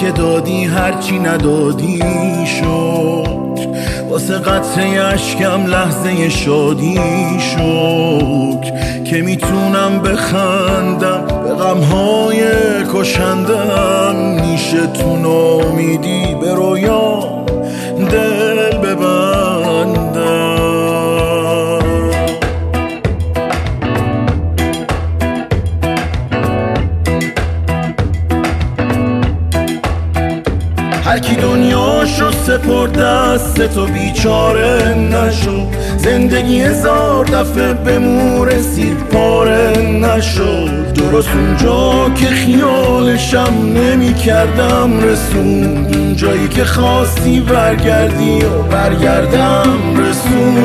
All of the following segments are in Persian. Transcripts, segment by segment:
که دادی هرچی ندادی شد، واسه قطره اشکم لحظه شادی شد که میتونم بخندم به غمهای کشندم. میشه تو نامیدی به رویا دل ببندم. هر کی دنیاشو سپرد دست تو بیچاره نشو، زندگی هزار دفعه به مو رسید پاره نشو. درست اونجا که خیالشم نمی کردم رسون، اونجایی که خواستی برگردی و برگردم رسون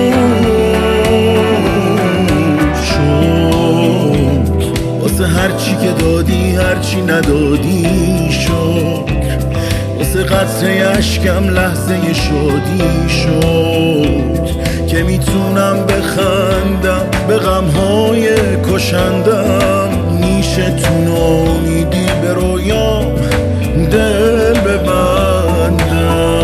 شد. واسه هرچی که دادی هرچی ندادی شد، واسه قطره اشکم لحظه شادی شد که میتونم بخندم به غمهای کشندم. نیشه تو نامیدی به رویا دل ببندم.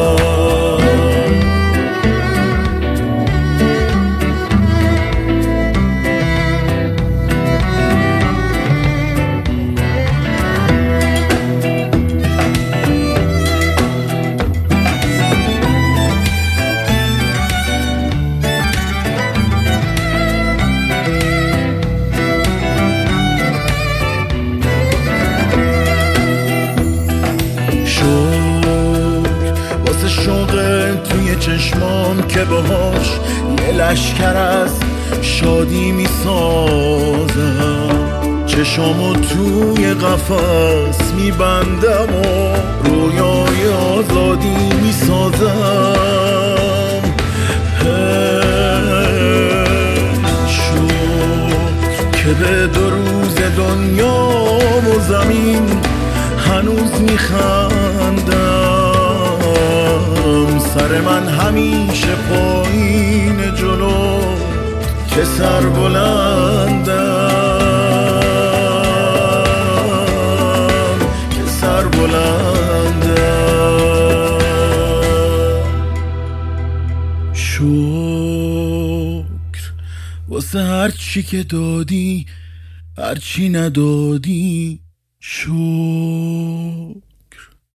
واسه شوق توی چشمام که باهاش یه لشکر از شادی میسازم، چشامو توی قفس میبندم و رویای آزادی میسازم. شد که به 2 روز دنیا و زمین هنوز میخندم. سر من همیشه پایین جلو که سر بلندم، که سر بلندم. شکر واسه هرچی که دادی هرچی ندادی شکر.